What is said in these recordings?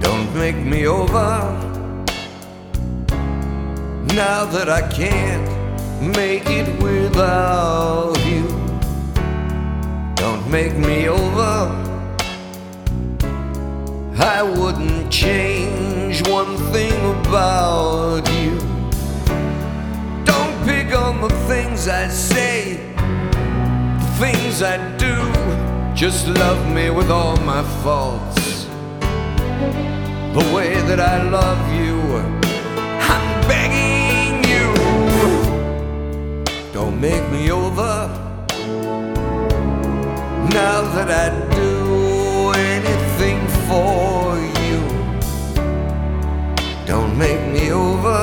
Don't make me over now that I can't make it without you. Don't make me over, I wouldn't change one thing about you. Don't pick on the things I say, the things I do. Just love me with all my faults, the way that I love you. I'm begging you, don't make me over now that I'd do anything for you. Don't make me over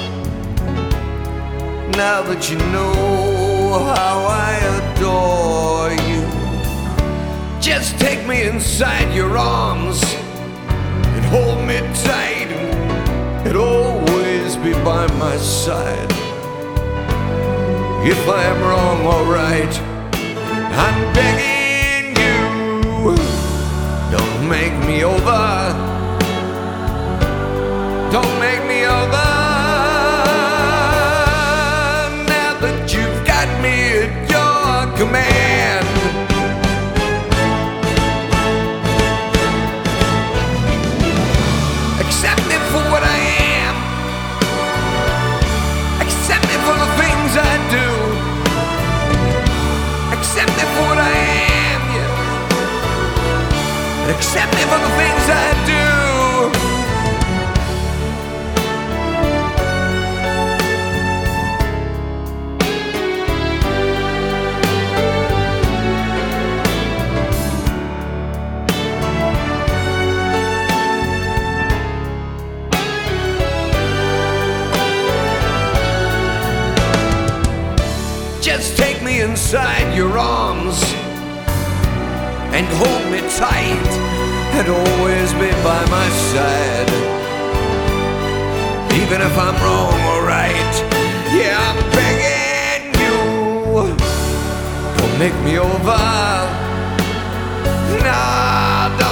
now that you know how I adore you. Just take me inside your arms and hold me tight, and always be by my side. If I am wrong or right, I'm begging you, don't make me over. Don't make me over now that you've got me at your command. Accept me for what I am. Accept me for the things I do. Accept me for what I am, yeah. And accept me for the things I do. Just take me inside your arms and hold me tight, and always be by my side. Even if I'm wrong or right, yeah, I'm begging you, don't make me over. Nah,